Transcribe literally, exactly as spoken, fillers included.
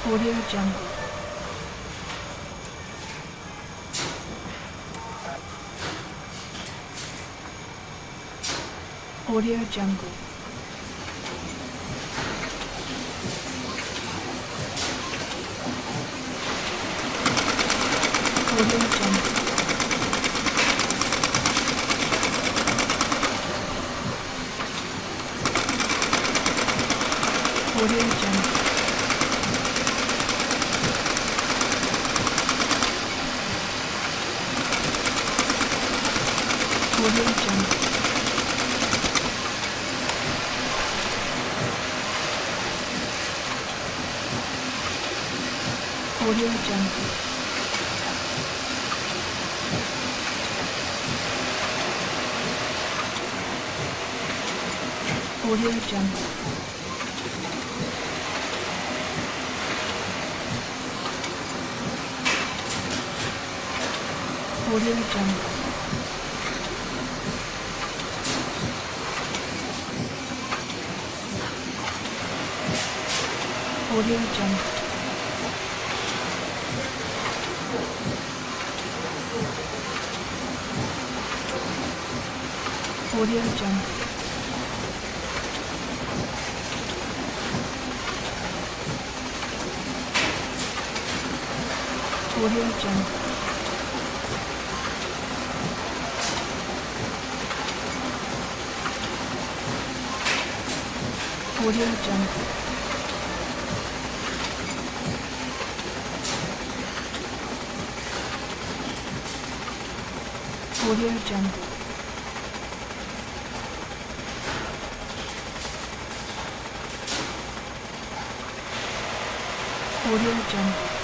Audio Jungle. Audio Jungle. Audio Jungle. Audio Jungle. Audio Jungle. Audio Jungle. Audio Jungle. Audio Jungle. Audio Jungle. Audio Jungle. Audio Jungle. Audio Jungle. Audio Jungle. Audio Jungle.